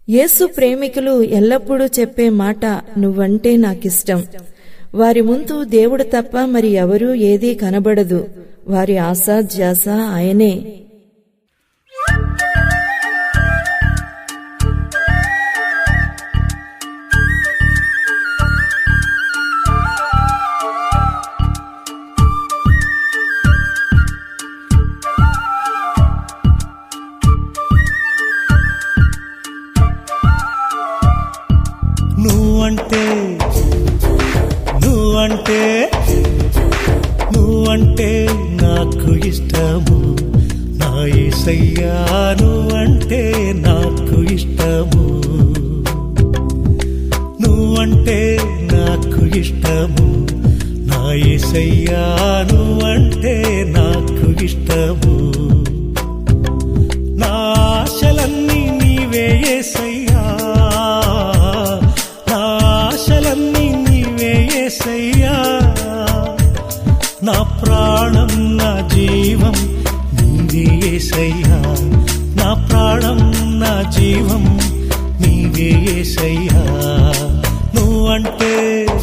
యేసు ప్రేమికులు ఎల్లప్పుడూ చెప్పే మాట నువ్వంటే నాకిష్టం. వారి ముందు దేవుడు తప్ప మరి ఎవరూ ఏదీ కనబడదు. వారి ఆశ ధ్యాస ఆయనే. నువ్వంటే నాకు ఇష్టము నా యేసయ్యా, నువ్వంటే నాకు ఇష్టము. నువ్వంటే నాకు ఇష్టము నా యేసయ్యా, నువ్వంటే నాకు ఇష్టము. నా ఆశలన్నీ నీవే యేసయ్యా, నా ఆశలన్నీ నీవే యేసయ్యా. నా ప్రాణం నా జీవం నీవే యేసయ్యా, నా ప్రాణం నా జీవం నీవే యేసయ్యా. నువ్వంటే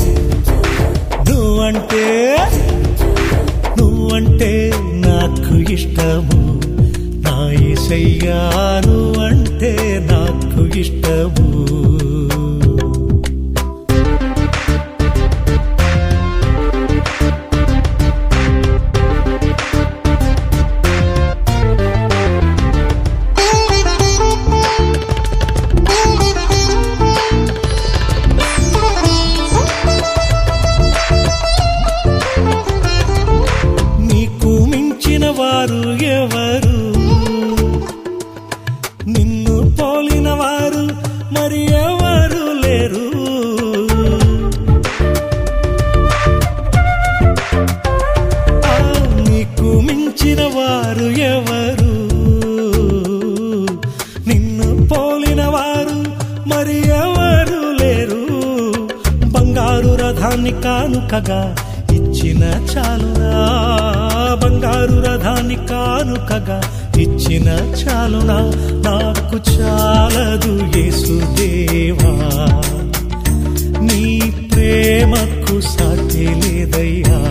నాకు ఇష్టము నా యేసయ్యా, నువ్వంటే నాకు ఇష్టము. వారు ఎవరు, నిన్ను పోలిన వారు మరి ఎవరు లేరు. నీకు మించిన వారు ఎవరు, నిన్ను పోలిన వారు మరి ఎవరు లేరు. బంగారు రథాన్ని కానుకగా ఇచ్చిన చాలునా, బంగారు రథాన్ని కానుకగా ఇచ్చిన చాలునా. నాకు చాలదు యేసుదేవా, నీ ప్రేమకు సాటి లేదయ్యా.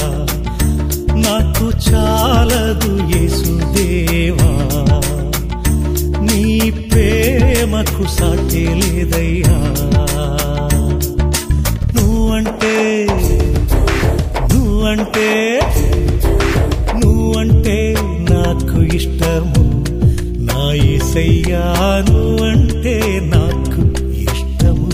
నాకు చాలదు యేసుదేవా, నీ ప్రేమకు సాటి లేదయ్యా. నువ్వంటే నాకు ఇష్టము నా యేసయ్యా, నువ్వంటే నాకు ఇష్టము.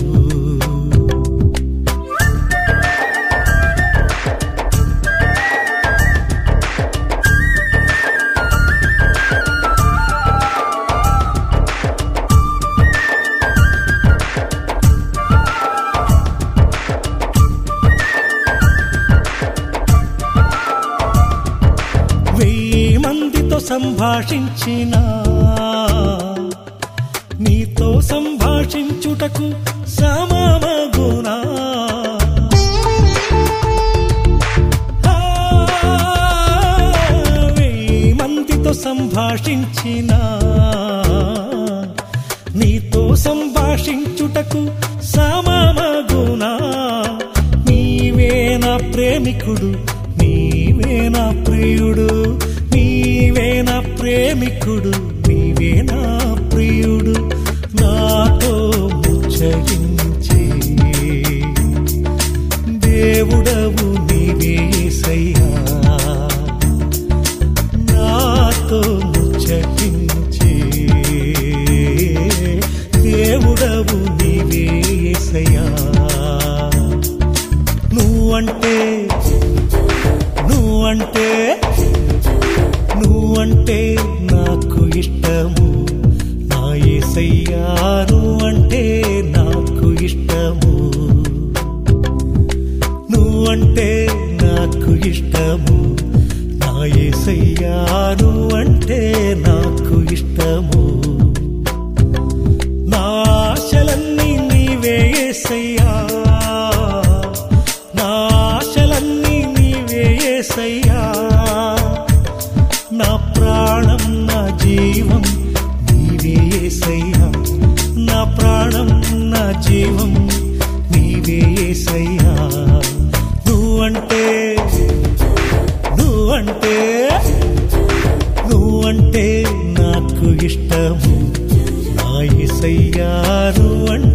సంభాషించినా నీతో సంభాషించుటకు సమమగునా. మందితో సంభాషించినా నీతో సంభాషించుటకు సమమగునా. నీవే నా ప్రేమికుడు, నీవే నా ప్రియుడు, నీవే నా ప్రేమికుడు, నీవే నా ప్రియుడు. నాతో ముచ్చగించే దేవుడవు నీవే యేసయ్యా, నాతో ముచ్చగించే దేవుడవు నీవే యేసయ్యా. నువ్వంటే నాకు ఇష్టము నా యేసయ్యా, నువ్వంటే నాకు ఇష్టము. నువ్వంటే నాకు ఇష్టము నా యేసయ్యా, నువ్వంటే నాకు ఇష్టము. నా ఆశలన్నీ నీవే యేసయ్యా, నా ఆశలన్నీ నీవే యేసయ్యా. నా ప్రాణం నా జీవం నీవే యేసయ్యా, నా జీవం నీవే యేసయ్యా. నువ్వంటే నాకు ఇష్టము నా యేసయ్యా. నువ్వంటే